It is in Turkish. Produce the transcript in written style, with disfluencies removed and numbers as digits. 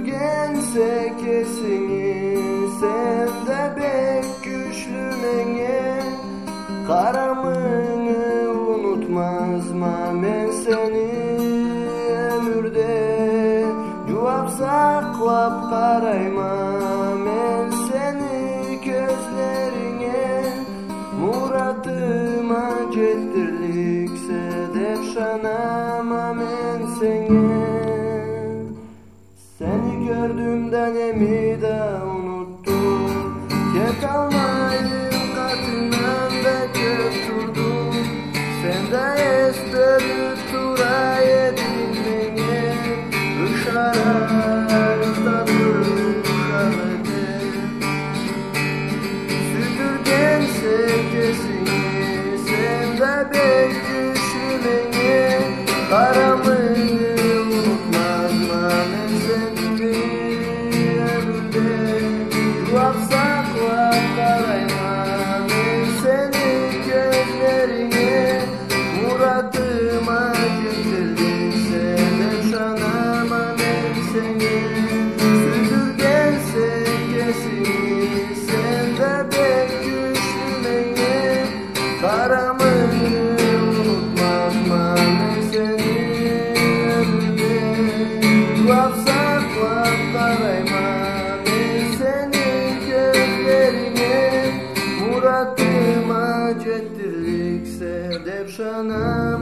Süpürgense kesini sende bek güçlü menge. Karamını unutmazma men seni ömürde. Cevap saklap karayma men seni gözlerine. Muratıma jettirlikse dep şanama men seni. Seni gördüğümden emi de unuttum. Ket almayın katından da götürdüm. Sen de estirip tura yedin beni. Üşarak tadı uşağıdı. Süpürgense kesini sen de bek güçlü beni. Karamını unutmazma men seni ömürde. Cevap saklap karayma men seni gözlerine. Muratıma getirdinse de şanama men seni. Süpürgense kesini sen de bek güçlü beni. Karamını unutmazma men seni ömürde. Cevap saklap karayma men seni gözlerine. Muratıma jettirlikse dep şanam